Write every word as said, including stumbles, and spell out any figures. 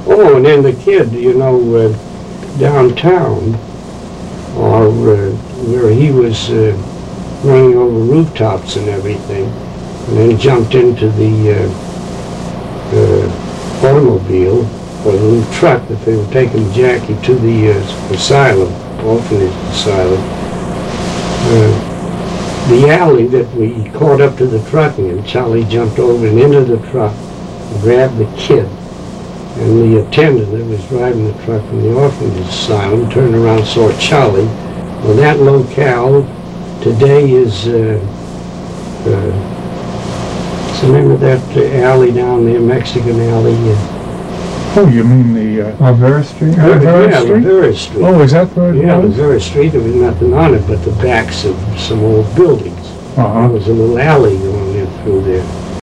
Oh, and then the kid, you know, uh, downtown, or uh, where he was uh, running over rooftops and everything, and then jumped into the uh, uh, automobile, or the little truck that they were taking Jackie to the uh, asylum, orphanage asylum. Uh, the alley that we caught up to the truck in, Charlie jumped over and into the truck, grabbed the kid, and the attendant that was driving the truck from the orphanage asylum turned around and saw Charlie. Well, that locale today is, uh, uh, what's the name of that uh, alley down there, Mexican alley? Uh, Oh, you mean the uh, Lavera Street? Uh, Lavera yeah, Street? Lavera Street. Oh, is that where it Yeah, was? Lavera Street, there was nothing on it but the backs of some old buildings. Uh-huh. There was a little alley going in through there.